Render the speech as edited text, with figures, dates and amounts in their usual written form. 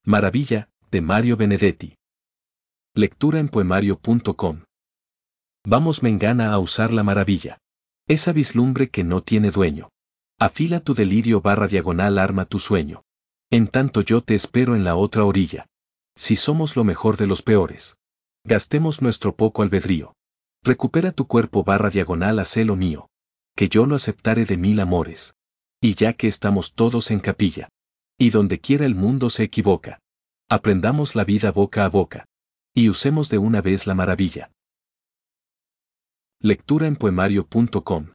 Maravilla, de Mario Benedetti. Lectura en poemario.com. Vamos Mengana a usar la maravilla. Esa vislumbre que no tiene dueño. Afila tu delirio / arma tu sueño. En tanto yo te espero en la otra orilla. Si somos lo mejor de los peores. Gastemos nuestro poco albedrío. Recupera tu cuerpo / haz lo mío. Que yo lo aceptaré de 1000 amores. Y ya que estamos todos en capilla. Y donde quiera el mundo se equivoca. Aprendamos la vida boca a boca. Y usemos de una vez la maravilla. Lectura en poemario.com.